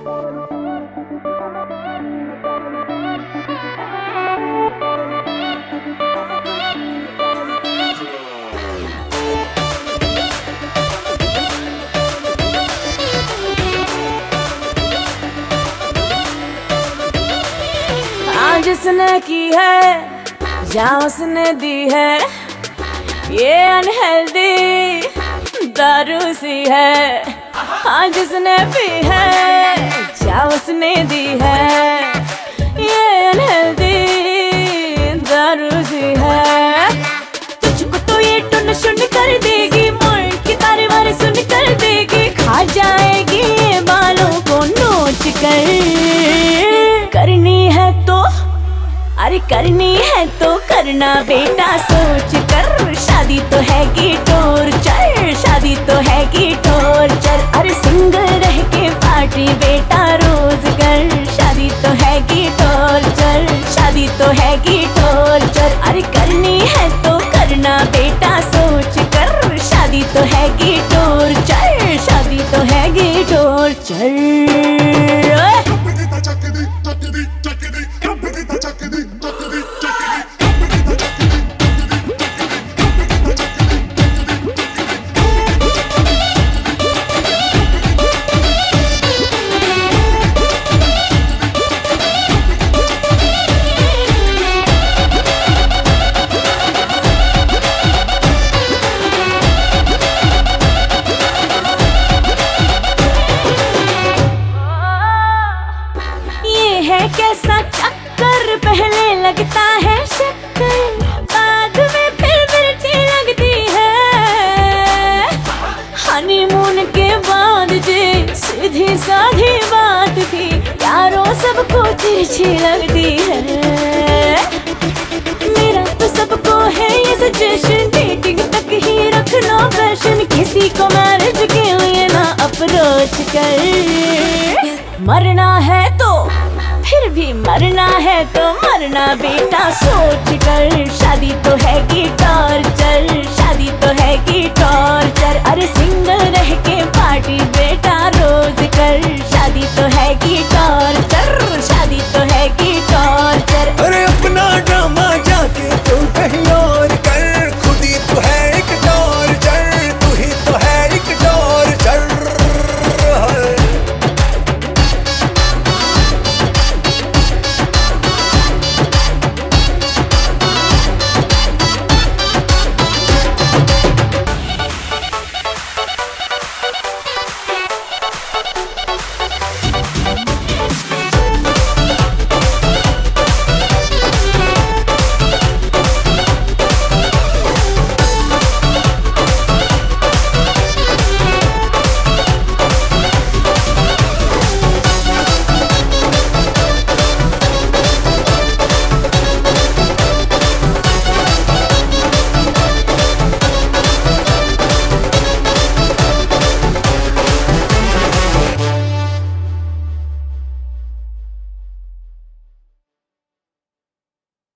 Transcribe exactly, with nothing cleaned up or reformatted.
जिसने की है या उसने दी है, ये अनहेल्दी दारू सी है। हाँ जिसने पी है या उसने दी है, ये अनहेल्दी दारू सी है। तुझको तो ये टुन शुन कर देगी, मोड़ की तारे वारे सुन कर देगी, खा जाएगी ये बालों को नोच कर। करनी है तो अरे करनी है तो करना बेटा सोच कर, शादी तो है की टॉर्चर, शादी तो है की टॉर्चर। अरे सिंगल रह के पार्टी बेटा रोज कर, शादी तो है की टॉर्चर, शादी तो है की टॉर्चर। अरे करनी है तो करना बेटा सोच कर, शादी तो है की टॉर्चर, शादी तो है की टॉर्चर। कैसा चक्कर, पहले लगता है शक्कर, बाद में फिर मिर्ची लगती है। हनीमून के बाद जे सीधी साधी बात थी, यारों सबको तिरछी लगती है। मेरा तो सबको है ये सजेशन, डेटिंग तक ही रखना पैशन, किसी को मैरिज के लिए ना अप्रोच कर। मरना है तो फिर भी मरना है तो मरना बेटा सोच कर, शादी तो है की टॉर्चर, शादी तो है की टॉर्चर। अरे सिंगल रह के